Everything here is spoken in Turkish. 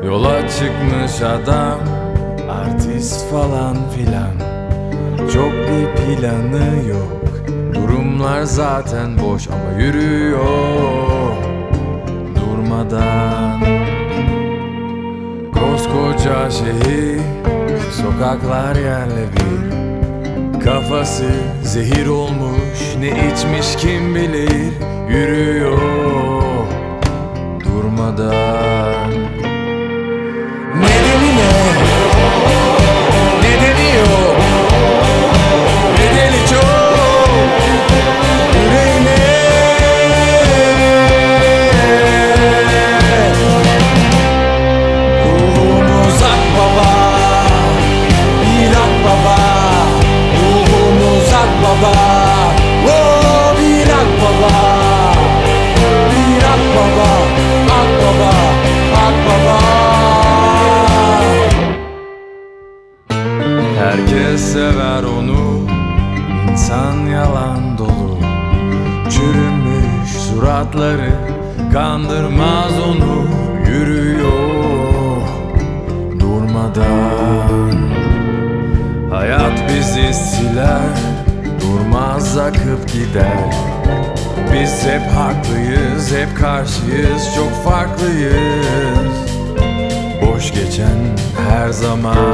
Yola çıkmış adam, artist falan filan. Çok bir planı yok, durumlar zaten boş ama yürüyor durmadan. Koskoca şehir, sokaklar yerle bir. Kafası zehir olmuş, ne içmiş kim bilir. Yürüyor durmadan. Nedeni ne? Nedeni yok. Nedeni çok. Yüreğine ruhumuz akbaba, bir akbaba. Ruhumuz akbaba, oh bir akbaba. Bir akbaba, akbaba, akbaba. Herkes sever onu, insan yalan dolu. Çürümüş suratları kandırmaz onu. Yürüyor durmadan. Hayat bizi siler, durmaz akıp gider. Biz hep haklıyız, hep karşıyız, çok farklıyız. Boş geçen her zaman